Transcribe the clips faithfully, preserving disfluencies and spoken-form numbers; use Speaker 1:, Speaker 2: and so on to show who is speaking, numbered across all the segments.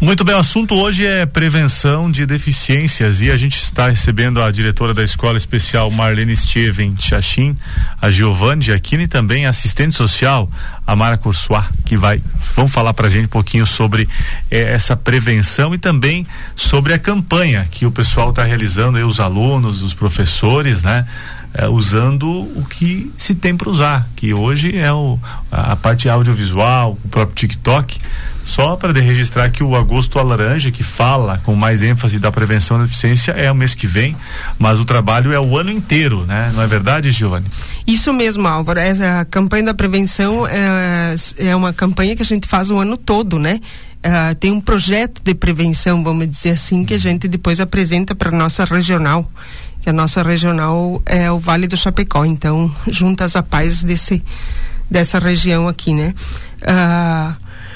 Speaker 1: Muito bem, o assunto hoje é prevenção de deficiências e a gente está recebendo a diretora da Escola Especial Marlene Steven Chachim, a Giovanni Giacchini, e também a assistente social, a Mara Coursois, que vai, vão falar pra gente um pouquinho sobre eh, essa prevenção e também sobre a campanha que o pessoal está realizando, aí, os alunos, os professores, né? É, usando o que se tem para usar, que hoje é o, a parte audiovisual, o próprio TikTok. Só para registrar que o Agosto à Laranja, que fala com mais ênfase da prevenção da deficiência, é o mês que vem, mas o trabalho é o ano inteiro, né? Não é verdade, Giovanni?
Speaker 2: Isso mesmo, Álvaro. Essa campanha da prevenção é, é uma campanha que a gente faz o ano todo, né? Uh, tem um projeto de prevenção, vamos dizer assim, que a gente depois apresenta para nossa regional, que a nossa regional é o Vale do Chapecó, então junta as APAES desse, dessa região aqui, né? Uh,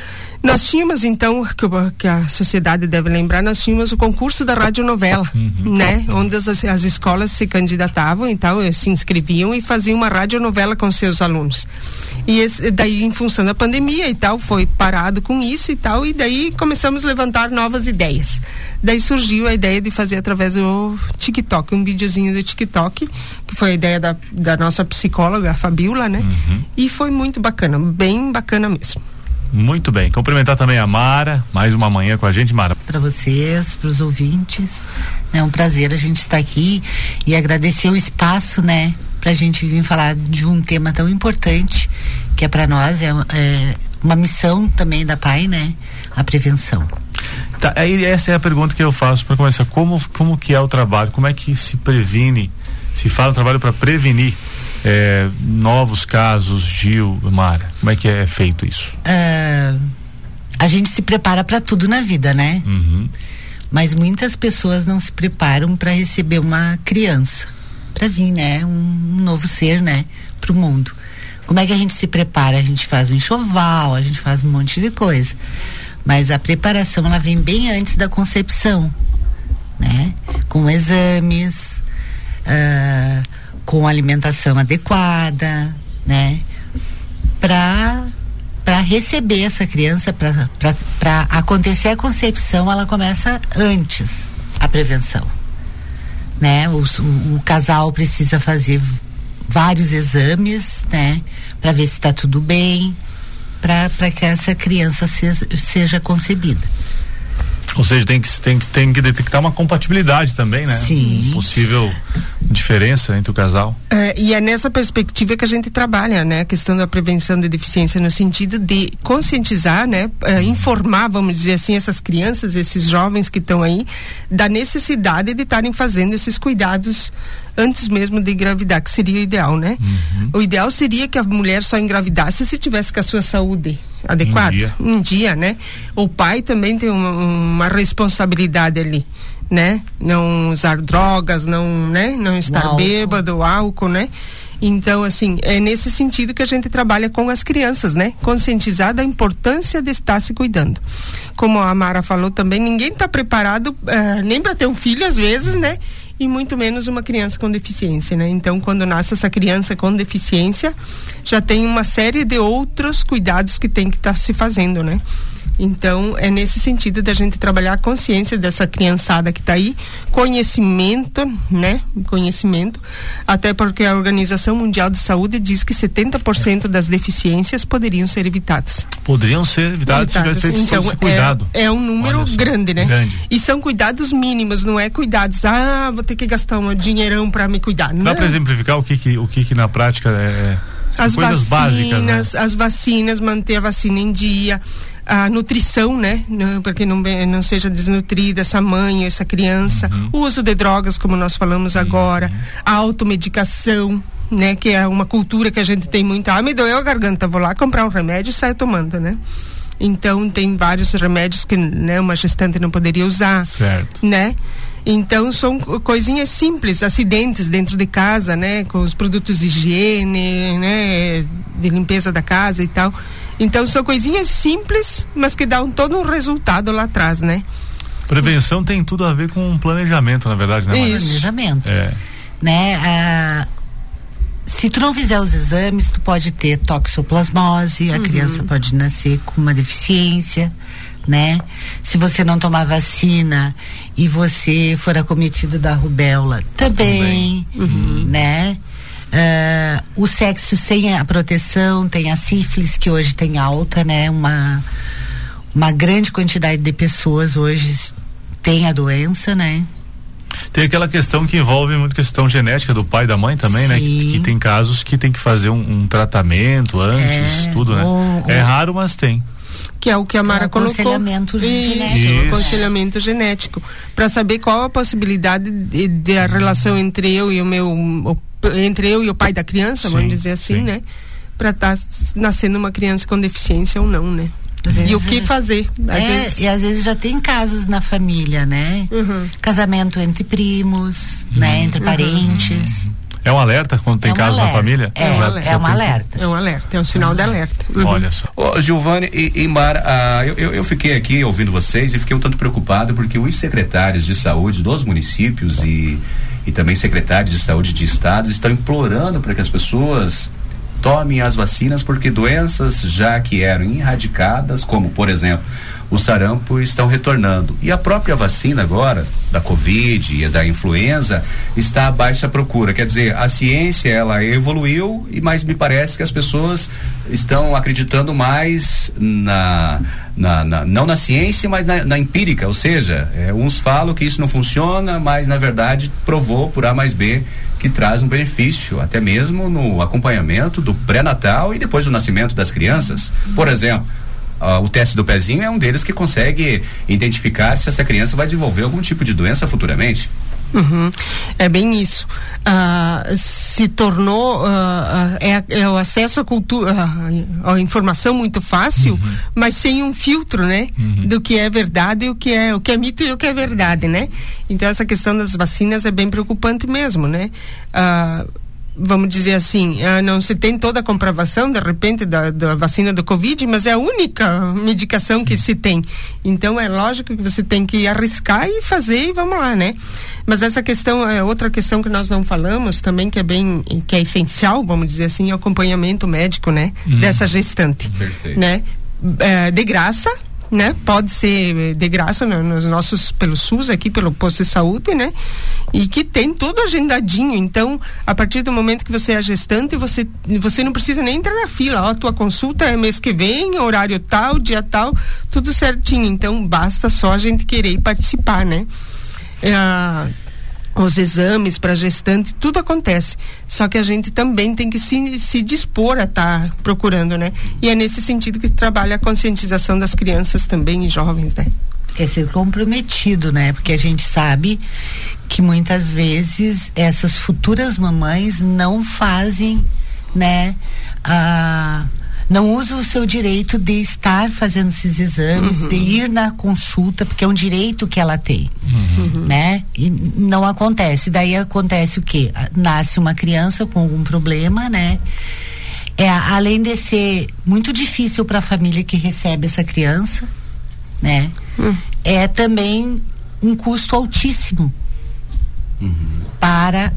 Speaker 2: nós tínhamos então, que, que a sociedade deve lembrar, nós tínhamos o concurso da radionovela, uhum. né? Onde as, as escolas se candidatavam e tal, se inscreviam e faziam uma radionovela com seus alunos. E esse, daí, em função da pandemia e tal, foi parado com isso e tal, e daí começamos a levantar novas ideias. Daí surgiu a ideia de fazer através do TikTok, um videozinho do TikTok, que foi a ideia da, da nossa psicóloga, a Fabiola, né? Uhum. E foi muito bacana, bem bacana mesmo.
Speaker 1: Muito bem, cumprimentar também a Mara, mais uma manhã com a gente, Mara.
Speaker 3: Para vocês, para os ouvintes, é um prazer a gente estar aqui e agradecer o espaço, né, para a gente vir falar de um tema tão importante, que é para nós, é, é uma missão também da P A I, né, a prevenção.
Speaker 1: Tá, aí essa é a pergunta que eu faço para começar, como, como que é o trabalho, como é que se previne, se faz o trabalho para prevenir É, novos casos, Gil, Mara, como é que é feito isso?
Speaker 3: Uh, a gente se prepara para tudo na vida, né?
Speaker 1: Uhum.
Speaker 3: Mas muitas pessoas não se preparam para receber uma criança, para vir, né? Um, um novo ser, né? Para o mundo. Como é que a gente se prepara? A gente faz um enxoval, a gente faz um monte de coisa. Mas a preparação, ela vem bem antes da concepção, né? Com exames, uh, com alimentação adequada, né? Para para receber essa criança, para acontecer a concepção, ela começa antes a prevenção, né? O, o, o casal precisa fazer vários exames, né? Para ver se está tudo bem, para para que essa criança seja, seja concebida.
Speaker 1: Ou seja, tem que, tem, tem que detectar uma compatibilidade também, né?
Speaker 3: Sim.
Speaker 1: Possível diferença entre o casal.
Speaker 2: É, e é nessa perspectiva que a gente trabalha, né? A questão da prevenção de deficiência, no sentido de conscientizar, né? É, informar, vamos dizer assim, essas crianças, esses jovens que estão aí, da necessidade de estarem fazendo esses cuidados antes mesmo de engravidar, que seria o ideal, né? Uhum. O ideal seria que a mulher só engravidasse se tivesse com a sua saúde adequada,
Speaker 1: um dia,
Speaker 2: um dia, né? O pai também tem uma, uma responsabilidade ali, né? Não usar drogas, não, né? Não estar álcool. bêbado, álcool, né? Então, assim, é nesse sentido que a gente trabalha com as crianças, né? Conscientizar da importância de estar se cuidando. Como a Mara falou também, ninguém está preparado uh, nem para ter um filho, às vezes, né? E muito menos uma criança com deficiência, né? Então, quando nasce essa criança com deficiência, já tem uma série de outros cuidados que tem que estar tá se fazendo, né? Então, é nesse sentido da gente trabalhar a consciência dessa criançada que está aí, conhecimento, né? Conhecimento, até porque a Organização Mundial de Saúde diz que setenta por cento das deficiências poderiam ser evitadas.
Speaker 1: Poderiam ser evitadas, evitadas. se tivesse feito então, esse cuidado.
Speaker 2: É, é um número grande, né?
Speaker 1: Grande.
Speaker 2: E são cuidados mínimos, não é cuidados, ah, vou ter que gastar um dinheirão para me cuidar. Não.
Speaker 1: Dá para exemplificar o que que, o que que na prática é...
Speaker 2: As
Speaker 1: coisas
Speaker 2: vacinas,
Speaker 1: básicas, né?
Speaker 2: As vacinas, manter a vacina em dia, a nutrição, né? Não, porque não, não seja desnutrida essa mãe, essa criança, uhum. O uso de drogas, como nós falamos agora, uhum. A automedicação, né? Que é uma cultura que a gente tem muito. Ah, me doeu a garganta, vou lá comprar um remédio e saio tomando, né? Então tem vários remédios que, né, uma gestante não poderia usar,
Speaker 1: certo,
Speaker 2: né? Então são coisinhas simples, acidentes dentro de casa, né, com os produtos de higiene, né, de limpeza da casa e tal. Então são coisinhas simples, mas que dão todo um resultado lá atrás, né?
Speaker 1: Prevenção tem tudo a ver com planejamento, na verdade, né?
Speaker 3: Isso. Planejamento,
Speaker 1: é.
Speaker 3: né? Ah, se tu não fizer os exames, tu pode ter toxoplasmose, a uhum. criança pode nascer com uma deficiência, né? Se você não tomar vacina e você for acometido da rubéola, também, também. Uhum. né? Uh, o sexo sem a proteção, tem a sífilis, que hoje tem alta, né? Uma, uma grande quantidade de pessoas hoje tem a doença, né?
Speaker 1: Tem aquela questão que envolve muito questão genética do pai e da mãe também, Sim. né? Que, que tem casos que tem que fazer um, um tratamento antes, é, tudo, né? O, é o... raro, mas tem.
Speaker 2: Que é o que a Mara colocou.
Speaker 3: Aconselhamento genético.
Speaker 2: Isso, aconselhamento genético. Para saber qual a possibilidade de, de a relação entre eu e o meu, o, entre eu e o pai da criança, sim, vamos dizer assim, sim. né? Para estar tá nascendo uma criança com deficiência ou não, né? Vezes, e o que fazer? Às
Speaker 3: é,
Speaker 2: vezes...
Speaker 3: E às vezes já tem casos na família, né? Uhum. Casamento entre primos, uhum. né? Entre parentes.
Speaker 1: Uhum. É um alerta quando tem é um casos alerta. na família?
Speaker 3: É, é um alerta. É um alerta.
Speaker 2: É um alerta, é um sinal uhum. de alerta.
Speaker 1: Uhum. Olha só.
Speaker 4: Ô, Giovane e, e Mara, ah, eu, eu, eu fiquei aqui ouvindo vocês e fiquei um tanto preocupado porque os secretários de saúde dos municípios e, e também secretários de saúde de estados estão implorando para que as pessoas tomem as vacinas, porque doenças já que eram erradicadas, como por exemplo o sarampo, estão retornando. E a própria vacina agora, da Covid e da influenza, está a baixa procura. Quer dizer, a ciência, ela evoluiu, e mas me parece que as pessoas estão acreditando mais na, na, na não na ciência, mas na, na empírica, ou seja, é, uns falam que isso não funciona, mas na verdade provou por A mais B que traz um benefício, até mesmo no acompanhamento do pré-natal e depois do nascimento das crianças. Por exemplo, Uh, o teste do pezinho é um deles que consegue identificar se essa criança vai desenvolver algum tipo de doença futuramente.
Speaker 2: Uhum. É bem isso. Uh, se tornou uh, uh, é, é o acesso à cultura, uh, à informação muito fácil, uhum. mas sem um filtro, né? Uhum. Do que é verdade e o que é o que é mito e o que é verdade, né? Então essa questão das vacinas é bem preocupante mesmo, né? Uh, vamos dizer assim, não se tem toda a comprovação de repente da, da vacina do Covid, mas é a única medicação que se tem. Então é lógico que você tem que arriscar e fazer e vamos lá, né? Mas essa questão é outra questão que nós não falamos também, que é bem, que é essencial, vamos dizer assim, é o acompanhamento médico, né? Hum. Dessa gestante. Perfeito. Né? É, de graça, né? Pode ser de graça no, nos nossos, pelo SUS aqui, pelo posto de saúde, né? E que tem tudo agendadinho. Então, a partir do momento que você é gestante, você, você não precisa nem entrar na fila. Ó, tua consulta é mês que vem, horário tal, dia tal, tudo certinho. Então, basta só a gente querer participar, né? É, os exames para gestante, tudo acontece. Só que a gente também tem que se, se dispor a estar tá procurando, né? E é nesse sentido que trabalha a conscientização das crianças também e jovens, né?
Speaker 3: É ser comprometido, né? Porque a gente sabe que muitas vezes essas futuras mamães não fazem, né? A não usa o seu direito de estar fazendo esses exames, uhum. de ir na consulta, porque é um direito que ela tem, uhum. né? E não acontece. Daí acontece o quê? Nasce uma criança com algum problema, né? É, além de ser muito difícil para a família que recebe essa criança, né? Uhum. É também um custo altíssimo uhum. para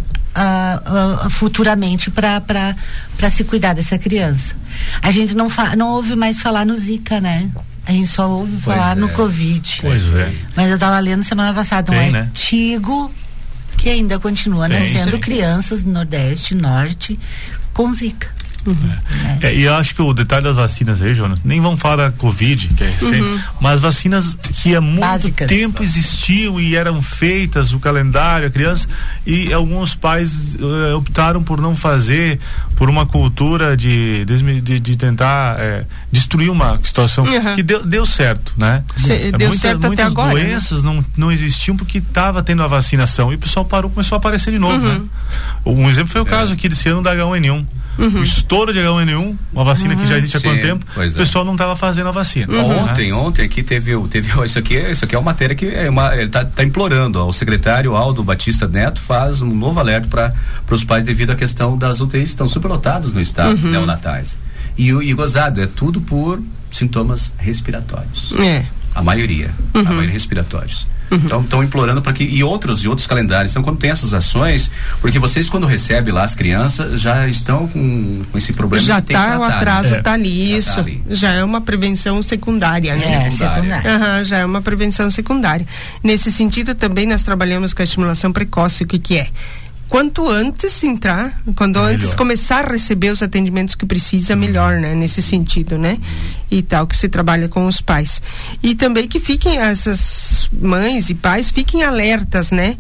Speaker 3: Uh, uh, futuramente para para se cuidar dessa criança. A gente não fa não ouve mais falar no Zika, né? A gente só ouve pois falar é. no Covid.
Speaker 1: Pois é.
Speaker 3: Mas eu estava lendo semana passada um Tem, artigo né? que ainda continua Tem, nascendo sim. crianças do Nordeste, Norte com Zika. Uhum.
Speaker 1: É. É, e eu acho que o detalhe das vacinas aí, Jonas, nem vamos falar da Covid, que é recente, uhum. mas vacinas que há muito Básicas. tempo existiam e eram feitas, o calendário, a criança, e alguns pais uh, optaram por não fazer, por uma cultura de, de, de, de tentar é, destruir uma situação uhum. que deu, deu certo, né?
Speaker 2: Se, deu Muita, certo
Speaker 1: muitas
Speaker 2: até agora,
Speaker 1: doenças
Speaker 2: né?
Speaker 1: não, não existiam porque estava tendo a vacinação e o pessoal parou, começou a aparecer de novo, uhum. né? Um exemplo foi o é. caso aqui desse ano da agá um ene um. Uhum. O estouro de agá um ene um, uma vacina uhum. que já existe há Sim, quanto tempo, o pessoal é. não estava fazendo a vacina.
Speaker 4: Uhum. Ontem, ontem aqui teve, teve isso aqui, isso aqui é uma matéria que é uma, ele tá, tá implorando, ó, o secretário Aldo Batista Neto faz um novo alerta para os pais devido à questão das U T Is que estão superlotadas no estado,
Speaker 2: uhum.
Speaker 4: neonatais. E, e gozado, é tudo por sintomas respiratórios.
Speaker 2: É.
Speaker 4: A maioria,
Speaker 2: Uhum.
Speaker 4: a maioria respiratórios.
Speaker 2: Uhum.
Speaker 4: Então estão implorando para que, e outros, e outros calendários. Então, quando tem essas ações, porque vocês, quando recebem lá as crianças, já estão com, com esse problema.
Speaker 2: Já
Speaker 4: que tem que
Speaker 2: tá, o
Speaker 4: tratar,
Speaker 2: atraso
Speaker 4: né?
Speaker 2: tá ali,
Speaker 4: Já
Speaker 2: isso.
Speaker 4: tá ali.
Speaker 2: Já é uma prevenção secundária, né?
Speaker 3: É, secundária.
Speaker 2: Aham, já é uma prevenção secundária. Nesse sentido, também nós trabalhamos com a estimulação precoce. O que que é? Quanto antes entrar, quando
Speaker 1: Melhor.
Speaker 2: antes começar a receber os atendimentos que precisa, melhor, né? Nesse sentido, né? E tal, que se trabalha com os pais. E também que fiquem, essas mães e pais, fiquem alertas, né?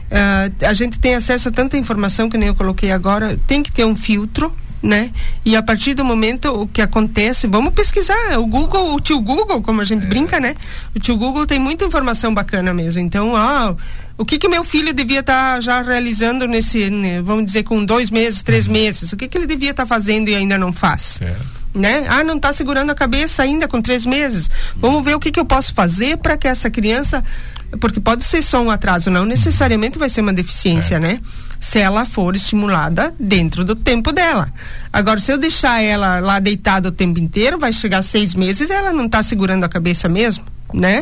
Speaker 2: Uh, a gente tem acesso a tanta informação, que nem eu coloquei agora, tem que ter um filtro, né? E a partir do momento o que acontece, vamos pesquisar, o Google, o tio Google, como a gente é. brinca, né? O tio Google tem muita informação bacana mesmo. Então, ó, o que que meu filho devia estar tá já realizando nesse, né, vamos dizer, com dois meses, três uhum. meses, o que que ele devia estar tá fazendo e ainda não faz? É. Né? Ah, não está segurando a cabeça ainda com três meses. Vamos ver o que que eu posso fazer para que essa criança, porque pode ser só um atraso, não necessariamente vai ser uma deficiência, é. né? Se ela for estimulada dentro do tempo dela. Agora, se eu deixar ela lá deitada o tempo inteiro, vai chegar seis meses e ela não está segurando a cabeça mesmo, né?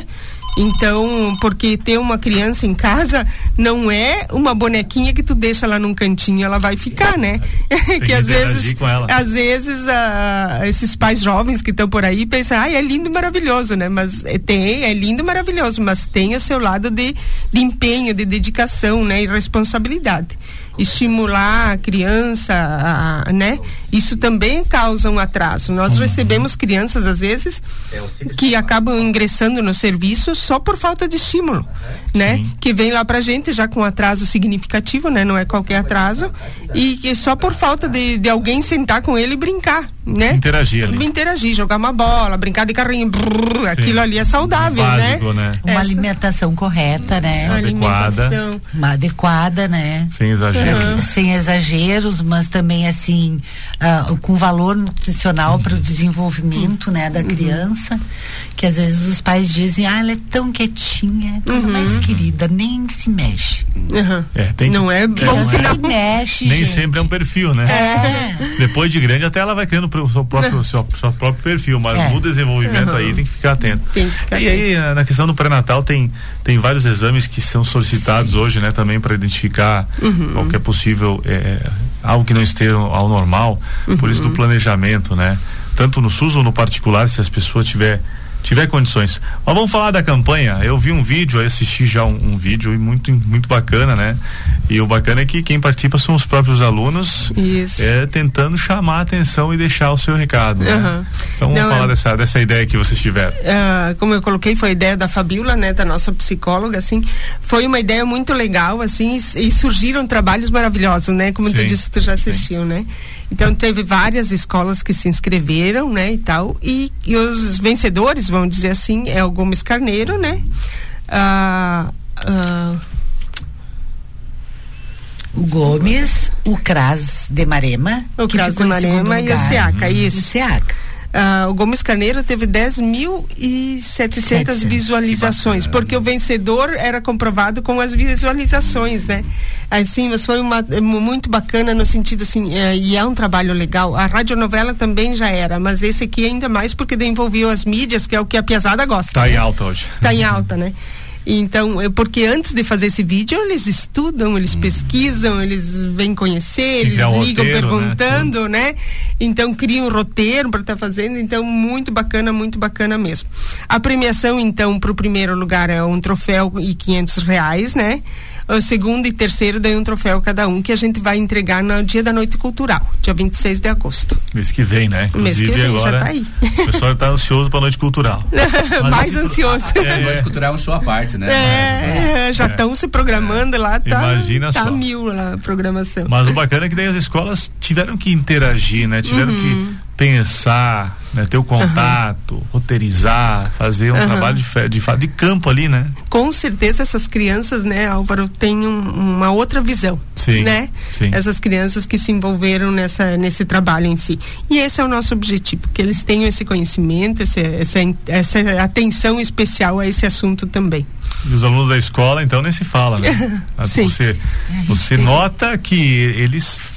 Speaker 2: Então, porque ter uma criança em casa não é uma bonequinha que tu deixa lá num cantinho, ela vai ficar, né? que,
Speaker 1: que
Speaker 2: às vezes,
Speaker 1: com ela.
Speaker 2: às vezes, uh, esses pais jovens que estão por aí pensam, ah, é lindo e maravilhoso, né? Mas é, tem, é lindo e maravilhoso, mas tem o seu lado de, de empenho, de dedicação, né? E responsabilidade. Estimular a criança, a, né? Isso também causa um atraso. Nós uhum. recebemos crianças, às vezes, que acabam ingressando no serviço só por falta de estímulo, uhum. né? Sim. Que vem lá pra gente já com atraso significativo, né? Não é qualquer atraso, e que só por falta de, de alguém sentar com ele e brincar, né?
Speaker 1: Interagir ali.
Speaker 2: Interagir, jogar uma bola, brincar de carrinho, brrr, aquilo ali é saudável,
Speaker 1: básico,
Speaker 2: né?
Speaker 1: né?
Speaker 3: Uma
Speaker 2: Essa...
Speaker 3: alimentação correta, né?
Speaker 1: Uma adequada.
Speaker 3: Uma adequada, né?
Speaker 1: Sem exageros.
Speaker 3: Uhum. Sem exageros, mas também assim, uh, com valor nutricional uhum. para o desenvolvimento, né, da uhum. criança, que às vezes os pais dizem, ah, ela é tão quietinha, coisa uhum. mais querida, nem se mexe.
Speaker 2: Uhum.
Speaker 1: É, tem
Speaker 2: não
Speaker 1: que,
Speaker 2: é bom
Speaker 3: não
Speaker 2: se
Speaker 3: se mexe,
Speaker 1: nem
Speaker 3: gente.
Speaker 1: sempre é um perfil, né?
Speaker 3: É.
Speaker 1: Depois de grande até ela vai criando o seu próprio, seu, seu próprio perfil, mas é. no desenvolvimento uhum. aí tem que ficar atento.
Speaker 2: Tem que ficar
Speaker 1: e
Speaker 2: atento.
Speaker 1: aí, na questão do pré-natal tem, tem vários exames que são solicitados Sim. hoje, né? Também para identificar uhum. qualquer possível é, algo que não esteja ao normal, uhum. por isso do planejamento, né? Tanto no SUS ou no particular, se as pessoas tiver tiver condições. Mas vamos falar da campanha. Eu vi um vídeo, eu assisti já um, um vídeo e muito, muito bacana, né? E o bacana é que quem participa são os próprios alunos,
Speaker 2: Isso.
Speaker 1: é, tentando chamar a atenção e deixar o seu recado, né?
Speaker 2: Uhum.
Speaker 1: Então vamos
Speaker 2: Não,
Speaker 1: falar
Speaker 2: é...
Speaker 1: dessa, dessa ideia que vocês tiveram.
Speaker 2: Uh, como eu coloquei, foi a ideia da Fabiola, né? Da nossa psicóloga, assim. Foi uma ideia muito legal, assim, e, e surgiram trabalhos maravilhosos, né? Como Sim. tu disse, tu já assistiu, Sim. né? Então teve várias escolas que se inscreveram, né? E tal, e, e os vencedores, vamos dizer assim, é o Gomes Carneiro, né? Uh, uh,
Speaker 3: o Gomes, o Cras de Marema,
Speaker 2: o Cras de Marema e o SEACA, isso.
Speaker 3: O SEACA.
Speaker 2: Uh, o Gomes Carneiro teve dez mil e setecentas visualizações, porque o vencedor era comprovado com as visualizações, né? Assim, mas foi uma, muito bacana no sentido assim, é, e é um trabalho legal. A radionovela também já era, mas esse aqui ainda mais porque envolveu as mídias, que é o que a piazada gosta.
Speaker 1: Tá
Speaker 2: né?
Speaker 1: em alta hoje.
Speaker 2: Tá em alta, né? Então, é porque antes de fazer esse vídeo, eles estudam, eles hum. pesquisam, eles vêm conhecer, eles
Speaker 1: um
Speaker 2: ligam
Speaker 1: roteiro,
Speaker 2: perguntando, né? né? Então, criam um roteiro para estar tá fazendo. Então, muito bacana, muito bacana mesmo. A premiação, então, para o primeiro lugar é um troféu e quinhentos reais, né? O segundo e terceiro daí um troféu cada um, que a gente vai entregar no dia da Noite Cultural, dia vinte e seis de agosto.
Speaker 1: Mês que vem, né?
Speaker 2: Mês que vem,
Speaker 1: agora,
Speaker 2: já tá aí.
Speaker 1: O pessoal tá ansioso pra Noite Cultural.
Speaker 2: Mais ansioso.
Speaker 4: É, a Noite Cultural é um show à parte, né?
Speaker 2: É, é já estão é. se programando lá, tá,
Speaker 1: Imagina
Speaker 2: tá
Speaker 1: só.
Speaker 2: mil lá a programação.
Speaker 1: Mas o bacana é que daí as escolas tiveram que interagir, né? Tiveram uhum. que pensar, né? Ter o contato, uhum. roteirizar, fazer um uhum. trabalho de, de, de campo ali, né?
Speaker 2: Com certeza essas crianças, né, Álvaro, têm um, uma outra visão,
Speaker 1: sim,
Speaker 2: né?
Speaker 1: Sim.
Speaker 2: Essas crianças que se envolveram nessa, nesse trabalho em si. E esse é o nosso objetivo, que eles tenham esse conhecimento, esse, essa, essa atenção especial a esse assunto também.
Speaker 1: E os alunos da escola, então, nem se fala, né?
Speaker 2: Sim.
Speaker 1: Você, você nota que eles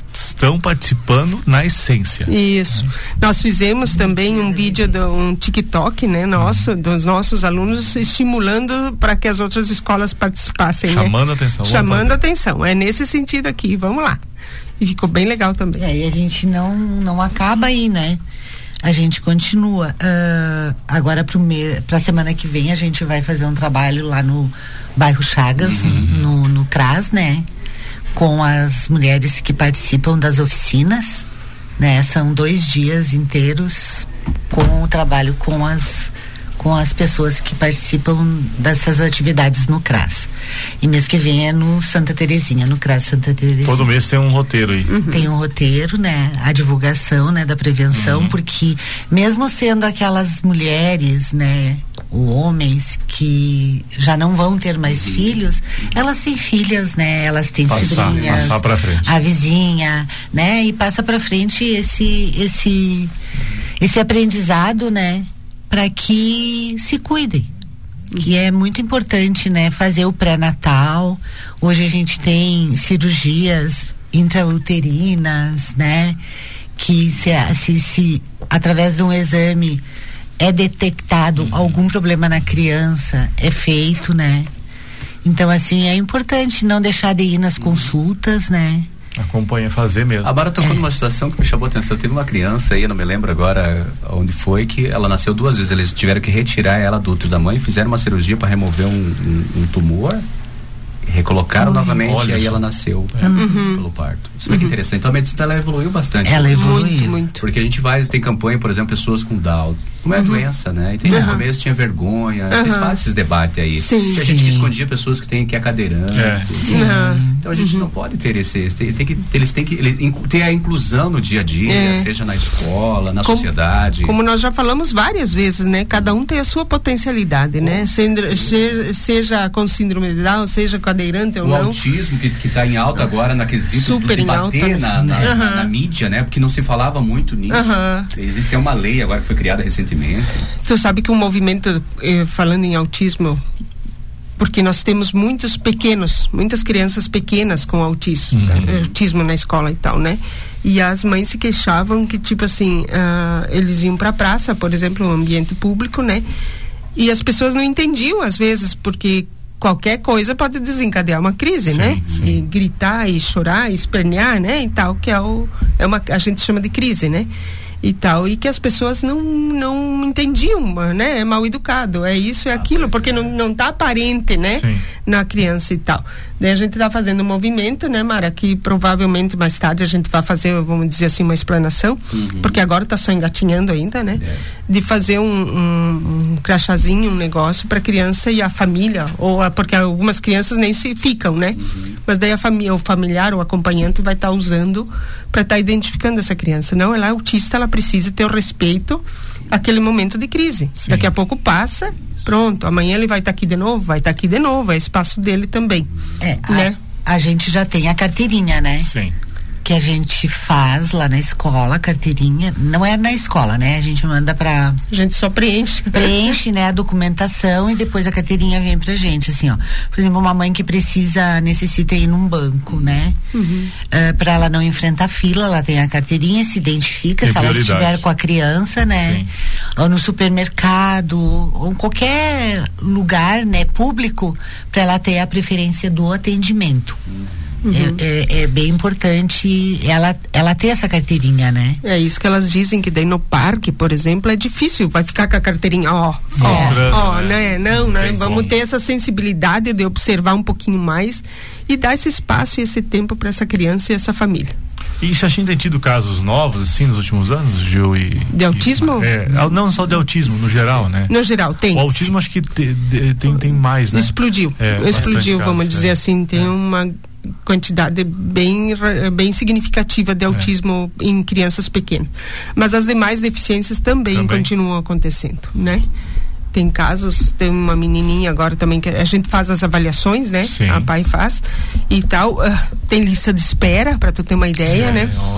Speaker 1: estão participando na essência.
Speaker 2: Isso. Nós fizemos também um vídeo, de um TikTok, né, nosso, dos nossos alunos, estimulando para que as outras escolas participassem.
Speaker 1: Chamando
Speaker 2: né?
Speaker 1: atenção.
Speaker 2: Chamando atenção. É nesse sentido aqui. Vamos lá. E ficou bem legal também.
Speaker 3: É, e a gente não, não acaba aí, né? A gente continua. Uh, agora para a semana que vem a gente vai fazer um trabalho lá no bairro Chagas, uhum. no, no CRAS, né? Com as mulheres que participam das oficinas, né? São dois dias inteiros com o trabalho com as com as pessoas que participam dessas atividades no CRAS. E mês que vem é no Santa Terezinha, no CRAS Santa Terezinha.
Speaker 1: Todo mês tem um roteiro aí.
Speaker 3: Uhum. Tem um roteiro, né? A divulgação, né? Da prevenção, uhum. porque mesmo sendo aquelas mulheres, né? Ou homens que já não vão ter mais uhum. filhos, elas têm filhas, né? Elas têm
Speaker 1: passar,
Speaker 3: sobrinhas,
Speaker 1: passar pra frente.
Speaker 3: A vizinha, né? E passa pra frente esse, esse, esse aprendizado, né? Para que se cuidem, que é muito importante, né? Fazer o pré-natal. Hoje a gente tem cirurgias intrauterinas, né? Que se, se, se através de um exame é detectado uhum. algum problema na criança, é feito, né? Então, assim, é importante não deixar de ir nas consultas, né?
Speaker 1: Acompanha, fazer mesmo.
Speaker 4: A Mara tocou é. numa situação que me chamou a atenção. Teve uma criança aí, eu não me lembro agora onde foi, que ela nasceu duas vezes. Eles tiveram que retirar ela do útero da mãe, fizeram uma cirurgia para remover um, um, um tumor, recolocaram uhum. novamente. Olha, e aí só. Ela nasceu é, uhum. pelo parto. Isso é uhum. que interessante. Então a medicina ela evoluiu bastante.
Speaker 3: Ela evoluiu muito,
Speaker 2: muito.
Speaker 4: Porque a gente vai, tem campanha, por exemplo, pessoas com Down. Não é uhum. doença, né? E tem uhum. no começo tinha vergonha. Uhum. Vocês fazem esses debates aí.
Speaker 2: Sim.
Speaker 4: Que a gente escondia pessoas que tem que é cadeirante. É.
Speaker 2: Uhum.
Speaker 4: Então a gente uhum. não pode ter esse. Tem, tem que, eles têm que ele, ter a inclusão no dia a dia, é. seja na escola, na como, sociedade.
Speaker 2: Como nós já falamos várias vezes, né? Cada um tem a sua potencialidade, né? Sendo, se, seja com síndrome de Down, seja cadeirante ou
Speaker 4: o
Speaker 2: não.
Speaker 4: O autismo que que está em alta agora na quesito
Speaker 2: super
Speaker 4: de bater
Speaker 2: alta,
Speaker 4: na, na,
Speaker 2: uhum.
Speaker 4: na, na mídia, né? Porque não se falava muito nisso. Uhum. Existe uma lei agora que foi criada recentemente.
Speaker 2: Tu sabe que um movimento, eh, falando em autismo, porque nós temos muitos pequenos, muitas crianças pequenas com autismo, uhum. autismo na escola e tal, né? E as mães se queixavam que, tipo assim, uh, eles iam pra praça, por exemplo, um ambiente público, né? E as pessoas não entendiam, às vezes, porque qualquer coisa pode desencadear uma crise, sim, né? Sim. E gritar, e chorar, e espernear, né? E tal, que é o, é uma, a gente chama de crise, né? E tal, e que as pessoas não, não entendiam, né? É mal educado, é isso, é ah, aquilo, porque é. não, não tá aparente, né? Sim. Na criança e tal. Daí a gente tá fazendo um movimento, né, Mara, que provavelmente mais tarde a gente vai fazer, vamos dizer assim, uma explanação, uhum. porque agora tá só engatinhando ainda, né? É. De fazer um, um, um crachazinho, um negócio pra criança e a família, ou a, porque algumas crianças nem se ficam, né? Uhum. Mas daí a família, o familiar, o acompanhante vai estar tá usando para estar tá identificando essa criança. Não, ela é autista, ela precisa ter o respeito àquele momento de crise. Sim. Daqui a pouco passa, pronto, amanhã ele vai estar tá aqui de novo, vai estar tá aqui de novo, é espaço dele também.
Speaker 3: É,
Speaker 2: né?
Speaker 3: a, a gente já tem a carteirinha, né?
Speaker 1: Sim.
Speaker 3: Que a gente faz lá na escola, a carteirinha, não é na escola, né? A gente manda pra...
Speaker 2: A gente só preenche.
Speaker 3: Preenche, né? A documentação e depois a carteirinha vem pra gente, assim, ó. Por exemplo, uma mãe que precisa, necessita ir num banco, né? Uhum. Uh, pra ela não enfrentar fila, ela tem a carteirinha, se identifica, tem se ela estiver com a criança, né? Sim. Ou no supermercado, ou em qualquer lugar, né? Público, pra ela ter a preferência do atendimento. Uhum. É, é, é bem importante ela, ela ter essa carteirinha, né?
Speaker 2: É isso que elas dizem, que daí no parque, por exemplo, é difícil, vai ficar com a carteirinha, ó, ó, ó, né? Não, né? Vamos ter essa sensibilidade de observar um pouquinho mais e dar esse espaço e esse tempo para essa criança e essa família.
Speaker 1: E Xaxim tem tido casos novos, assim, nos últimos anos, Gil? E,
Speaker 2: de autismo?
Speaker 1: E, é, não só de autismo, no geral, né?
Speaker 2: No geral, tem.
Speaker 1: O autismo acho que te, de, tem, tem mais, né?
Speaker 2: Explodiu. É, explodiu, vamos casos, dizer é. assim, tem é. uma quantidade bem, bem significativa de autismo é. em crianças pequenas. Mas as demais deficiências também, também continuam acontecendo, né? Tem casos, tem uma menininha agora também que a gente faz as avaliações, né? Sim. A pai faz e tal. Uh, tem lista de espera, para tu ter uma ideia, Sim, né? Olha.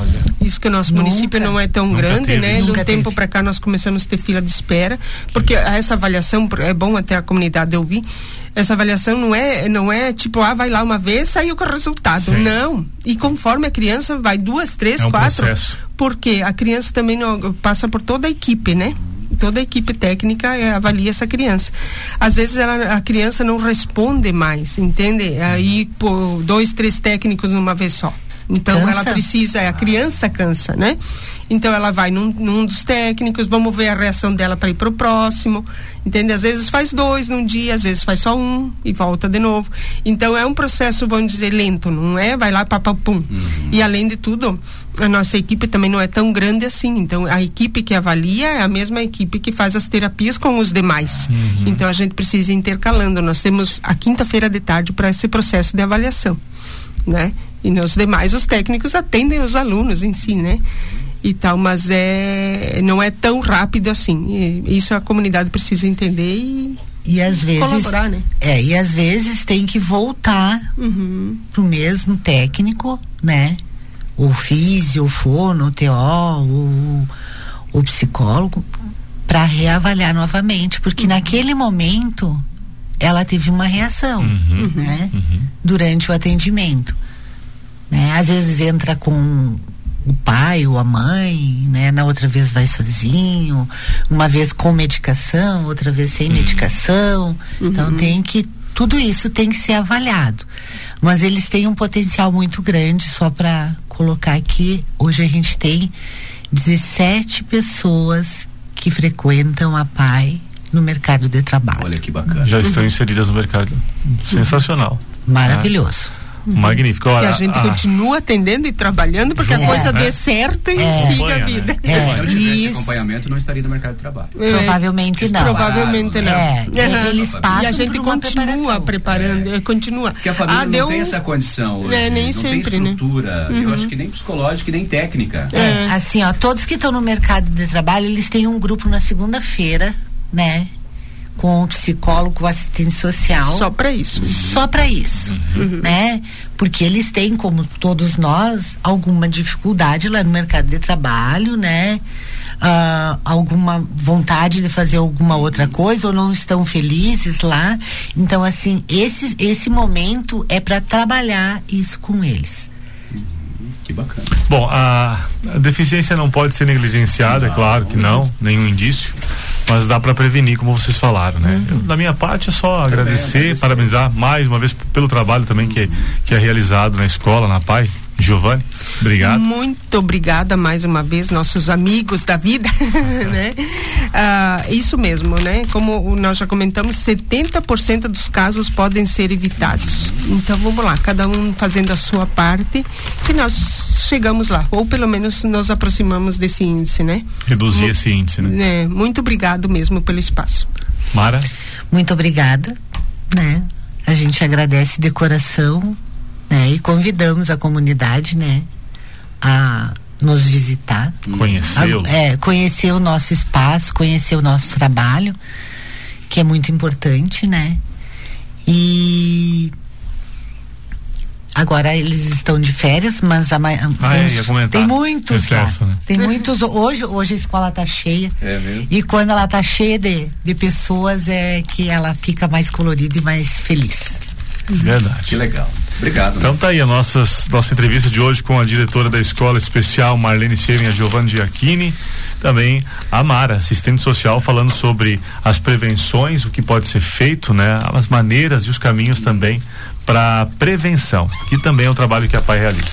Speaker 2: Isso que o nosso
Speaker 3: Nunca.
Speaker 2: município não é tão
Speaker 1: Nunca
Speaker 2: grande,
Speaker 1: teve.
Speaker 2: né? De um
Speaker 3: Nunca
Speaker 2: tempo
Speaker 3: teve.
Speaker 2: para cá nós começamos a ter fila de espera, porque essa avaliação, é bom até a comunidade ouvir, essa avaliação não é, não é tipo, ah, vai lá uma vez, saiu com o resultado.
Speaker 1: Sim.
Speaker 2: Não. E conforme a criança vai duas, três,
Speaker 1: É um
Speaker 2: quatro,
Speaker 1: processo.
Speaker 2: porque a criança também não, passa por toda a equipe, né? Toda a equipe técnica é, avalia essa criança. Às vezes ela, a criança não responde mais, entende? Aí, pô, dois, três técnicos numa vez só. Então
Speaker 3: Cansa.
Speaker 2: ela precisa, a criança cansa, né? Então ela vai num, num dos técnicos, vamos ver a reação dela para ir pro próximo, entende? Às vezes faz dois num dia, às vezes faz só um e volta de novo. Então é um processo, vamos dizer, lento, não é? Vai lá, papapum. Uhum. E além de tudo, a nossa equipe também não é tão grande assim. Então a equipe que avalia é a mesma equipe que faz as terapias com os demais. Uhum. Então a gente precisa ir intercalando. Nós temos a quinta-feira de tarde para esse processo de avaliação, né? E nos demais os técnicos atendem os alunos em si, né? E tal, mas é, não é tão rápido assim. E isso a comunidade precisa entender e,
Speaker 3: e às vezes,
Speaker 2: colaborar, né?
Speaker 3: É, e às vezes tem que voltar
Speaker 2: uhum.
Speaker 3: pro mesmo técnico, né? O físio, o fono, o T O, o, o psicólogo, para reavaliar novamente, porque uhum. naquele momento ela teve uma reação,
Speaker 1: uhum.
Speaker 3: né?
Speaker 1: Uhum.
Speaker 3: Durante o atendimento. Né? Às vezes entra com o pai ou a mãe, né? Na outra vez vai sozinho, uma vez com medicação, outra vez sem uhum. medicação. Uhum. Então tem que, tudo isso tem que ser avaliado. Mas eles têm um potencial muito grande, só para colocar aqui, hoje a gente tem dezessete pessoas que frequentam a P A I no mercado de trabalho.
Speaker 4: Olha que bacana.
Speaker 1: Já estão inseridas no mercado. Sensacional.
Speaker 3: Maravilhoso.
Speaker 1: Ah. Magnífico. Olha,
Speaker 2: que a gente
Speaker 1: a,
Speaker 2: continua atendendo e trabalhando porque
Speaker 1: junto,
Speaker 2: a coisa
Speaker 1: né?
Speaker 2: dê certo e
Speaker 3: É.
Speaker 2: siga
Speaker 1: Acompanha,
Speaker 2: a vida.
Speaker 1: né?
Speaker 3: É,
Speaker 4: Se não tivesse
Speaker 3: isso.
Speaker 4: acompanhamento, não estaria no mercado de trabalho.
Speaker 2: É,
Speaker 3: Provavelmente não.
Speaker 2: Provavelmente não.
Speaker 3: É,
Speaker 2: Uhum.
Speaker 3: eles passam
Speaker 2: e a gente
Speaker 3: por uma
Speaker 2: continua
Speaker 3: preparação.
Speaker 2: preparando, é. continua.
Speaker 4: Porque a família
Speaker 2: ah,
Speaker 4: não
Speaker 2: deu...
Speaker 4: tem essa condição hoje,
Speaker 2: É, nem
Speaker 4: não
Speaker 2: sempre,
Speaker 4: tem estrutura,
Speaker 2: né?
Speaker 4: eu
Speaker 2: Uhum.
Speaker 4: acho que nem psicológica e nem técnica.
Speaker 3: É,
Speaker 2: É.
Speaker 3: assim, ó, todos que estão no mercado de trabalho, eles têm um grupo na segunda-feira, né? Com o psicólogo, o assistente social.
Speaker 2: Só para isso.
Speaker 3: Só para isso,
Speaker 2: Uhum.
Speaker 3: né? Porque eles têm, como todos nós, alguma dificuldade lá no mercado de trabalho, né? Ah, alguma vontade de fazer alguma outra coisa ou não estão felizes lá. Então, assim, esse, esse momento é para trabalhar isso com eles.
Speaker 4: Que bacana.
Speaker 1: Bom, a, a deficiência não pode ser negligenciada, não, é claro que não, nenhum indício, mas dá para prevenir, como vocês falaram, né? Uhum. Eu, da minha parte é só agradecer, agradecer, parabenizar mais uma vez pelo trabalho também que, que é realizado na escola, na P A I. Giovani, obrigado.
Speaker 2: Muito obrigada mais uma vez, nossos amigos da vida, né? Ah, isso mesmo, né? Como nós já comentamos, setenta por cento dos casos podem ser evitados. Então vamos lá, cada um fazendo a sua parte e nós chegamos lá, ou pelo menos nos aproximamos desse índice, né?
Speaker 1: Reduzir esse índice, né?
Speaker 2: É, muito obrigado mesmo pelo espaço.
Speaker 1: Mara?
Speaker 3: Muito obrigada, né? A gente agradece de coração. É, e convidamos a comunidade, né, a nos visitar,
Speaker 1: conhecê-lo,
Speaker 3: é, conhecer o nosso espaço, conhecer o nosso trabalho, que é muito importante, né? E agora eles estão de férias, mas a,
Speaker 1: ah, é, ia comentar.
Speaker 3: tem muitos
Speaker 1: Excesso,
Speaker 3: lá,
Speaker 1: né?
Speaker 3: tem muitos. Hoje, hoje a escola está cheia.
Speaker 4: É mesmo?
Speaker 3: E quando ela está cheia de, de pessoas é que ela fica mais colorida e mais feliz.
Speaker 1: Verdade.
Speaker 4: Que legal. Obrigado.
Speaker 1: Então
Speaker 4: né?
Speaker 1: tá aí a nossa, nossa entrevista de hoje com a diretora da Escola Especial Marlene Scheven, a Giovanni Giacchini, também a Mara, assistente social, falando sobre as prevenções, o que pode ser feito, né? As maneiras e os caminhos também para prevenção, que também é um trabalho que a P A I realiza.